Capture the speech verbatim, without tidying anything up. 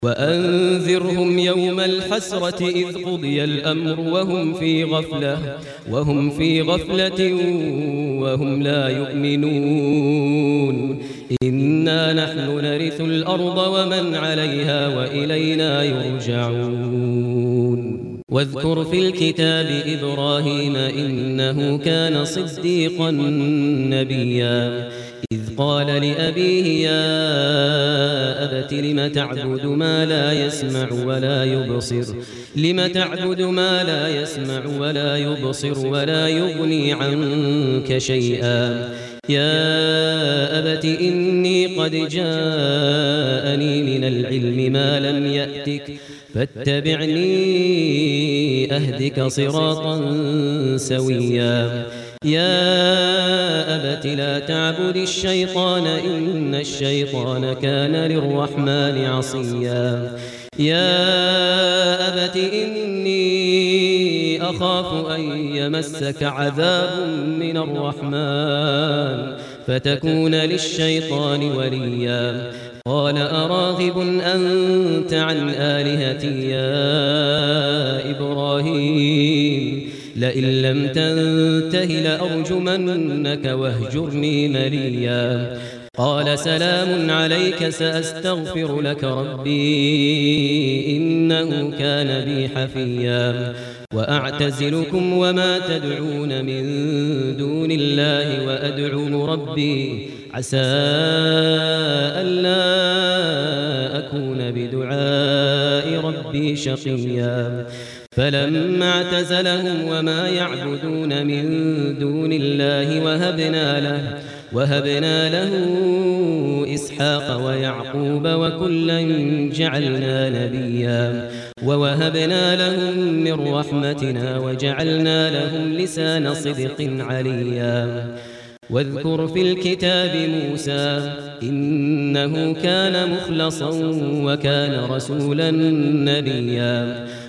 وأنذرهم يوم الحسرة إذ قضي الأمر وهم في غفلة وهم في غفلة وهم لا يؤمنون إنا نحن نرث الأرض ومن عليها وإلينا يرجعون واذكر في الكتاب إبراهيم إنه كان صديقا نبيا إذ قال لأبيه يا أبت لم تعبد ما لا يسمع ولا يبصر لم تعبد ما لا يسمع ولا يبصر ولا يغني عنك شيئا يا أبت إني قد جاءني من العلم ما لم يأتك فاتبعني أهدك صراطا سويا يا أبت لا تعبد الشيطان إن الشيطان كان للرحمن عصيا يا أبت إني أخاف أن يمسك عذاب من الرحمن فتكون للشيطان وليا قال أراغب أنت عن آلهتي يا إبراهيم لئن لم تنته لأرجمنك واهجرني مليا قال سلام عليك سأستغفر لك ربي إنه كان بي حفيا وأعتزلكم وما تدعون من دون الله وأدعو ربي عسى ألا أكون بدعاء ربي شقيا فلما اعتزلهم وما يعبدون من دون الله وهبنا له وهبنا له إسحاق ويعقوب وكلا جعلنا نبيا ووهبنا لهم من رحمتنا وجعلنا لهم لسان صدق عليا واذكر في الكتاب موسى إنه كان مخلصا وكان رسولا نبيا